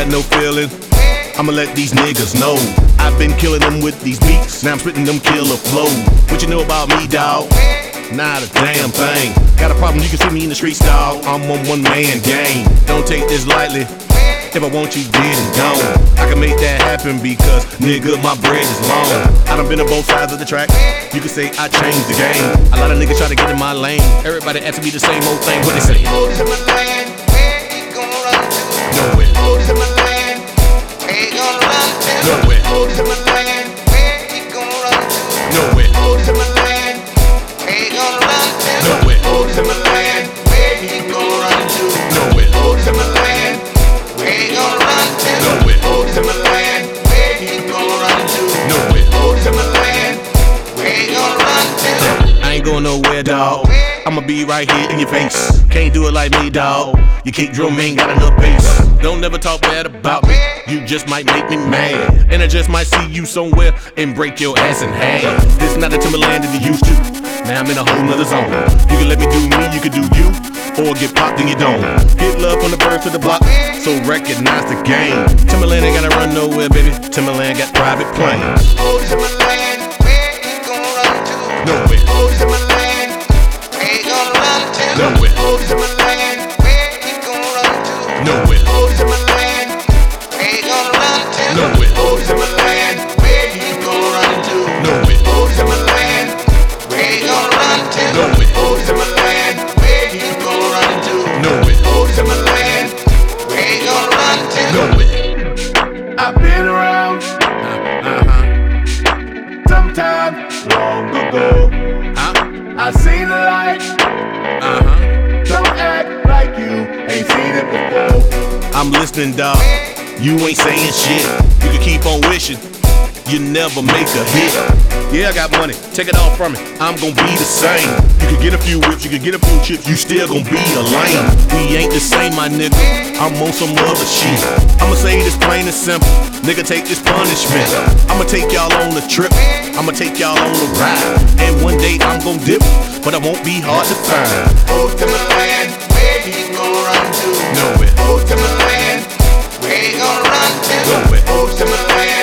got no feeling. I'ma let these niggas know I've been killing them with these beats. Now I'm spitting them killer flow. What you know about me, dawg? Not a damn thing. Got a problem, you can see me in the streets, dawg. I'm on one-man game. Don't take this lightly. If I want you dead and gone, I can make that happen because, nigga, my bread is long. I done been on both sides of the track. You can say I changed the game. A lot of niggas try to get in my lane. Everybody asking me the same old thing. What they say? Go to my land, where you gonna run to? Nowhere. Go to my land, where you gonna run to? Nowhere. Go to my land, where you gonna run to? Nowhere. Go to my land, where you gonna run to? Nowhere. Go to my land, where you gonna run to? Nowhere. Go to my land, where you gonna run to? Nowhere. Go to my land, where you gonna run to? Nowhere. Go to my land, where you gonna run to? I ain't going nowhere, dawg. I'ma be right here in your face. Can't do it like me, dawg. You kick drum ain't got enough bass. Don't never talk bad about me. You just might make me mad. And I just might see you somewhere and break your ass in half. This not the Timberland that you used to. Now I'm in a whole nother zone. You can let me do me, you can do you. Or get popped and you don't. Get love from the birds to the block. So recognize the game. Timberland ain't gotta run nowhere, baby. Timberland got private planes. Go to my land, where you gonna run to? Nowhere. Go to my land, where you gonna run to? Nowhere. Go to my land, where you gonna run to? Nowhere. Go to my land, where you gonna run to? Nowhere. Go to my land, where you gonna run to? Nowhere. Go to my land, where you gonna run to? Nowhere. Go to my land, where you gonna run to? Nowhere. Go to my land, where you gonna run to? Nowhere. I've been around sometime long ago. I seen the light. Don't act like you ain't seen it before. I'm listening, dawg. You ain't saying shit. You can keep on wishing. You never make a hit. Yeah, I got money. Take it all from me. I'm gon' be the same. You can get a few whips, you can get a few chips. You still gon' be a lame. We ain't the same, my nigga. I'm on some other shit. I'ma say this plain and simple. Nigga, take this punishment. I'ma take y'all on a trip. I'ma take y'all on a ride. And one day I'm gon' dip, but I won't be hard to find. Go to my land, where you gonna run to? Nowhere. Go to my land, where you gonna run to? Nowhere. Go to my land.